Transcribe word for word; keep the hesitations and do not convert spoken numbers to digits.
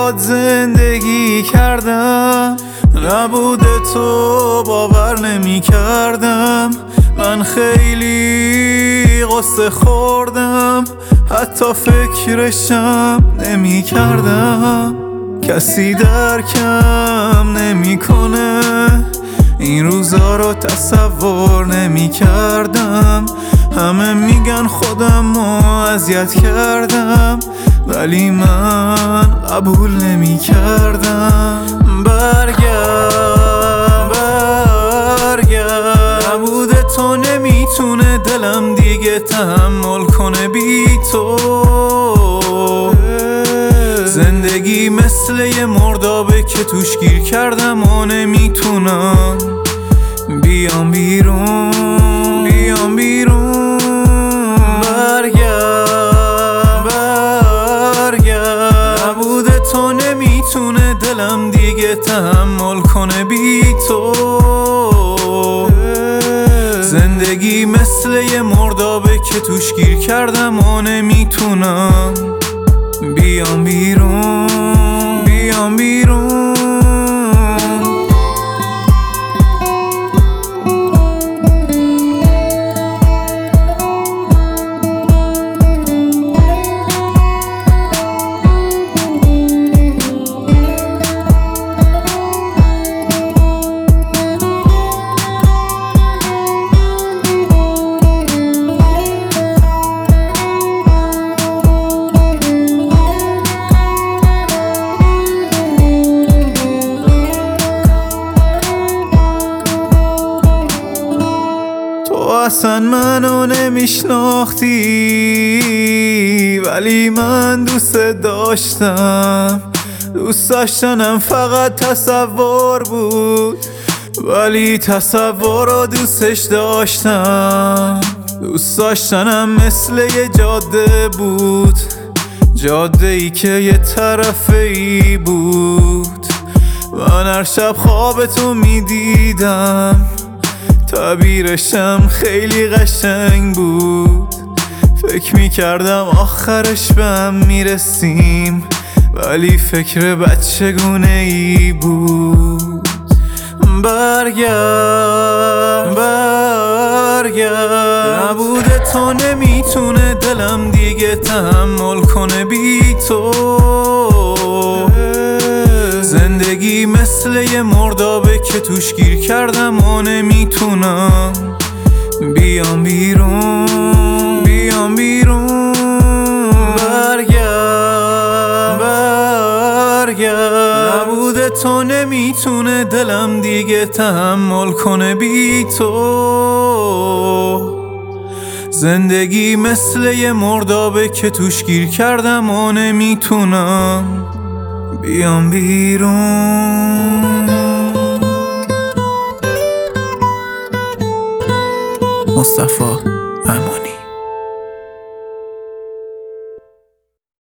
باد زندگی کردم، نبود تو باور نمی کردم. من خیلی قصه خوردم، حتی فکرشم نمی کردم. کسی درکم نمی کنه، این روزا رو تصور نمی کردم. همه میگن خودم رو اذیت کردم، ولی من قبول نمی کردم. برگرد برگرد، نبود تو نمیتونه دلم دیگه تحمل کنه بی تو. زندگی مثل یه مردابه که توش گیر کردم و نمیتونم بیام بیرون بیام بیرون. برگرد برگرد، نبود تو نمیتونه دلم دیگه تحمل کنه بی تو. زندگی مثل یه مردابه که توش گیر کردم و نمیتونم بیام بیرون بیام بیرون. اصلا منو نمیشناختی، ولی من دوست داشتم. دوست داشتنم فقط تصور بود، ولی تصور رو دوستش داشتم. دوست داشتنم مثل یه جاده بود، جاده ای که یه طرفه ای بود. من هر شب خوابتو میدیدم، تعبیرشم خیلی قشنگ بود. فکر میکردم آخرش به هم میرسیم، ولی فکر بچگونه ای بود. برگرد برگرد، نبود تو نمیتونه دلم دیگه تحمل کنه بی تو. زندگی مثل یه مردابه که توش گیر کردم و نمیتونم بیام بیرون بیام بیرون. برگرد برگرد، نبود تو نمیتونه دلم دیگه تحمل کنه بی تو. زندگی مثل یه مردابه که توش گیر کردم و نمیتونم بیام بیرون. مصطفی امانی.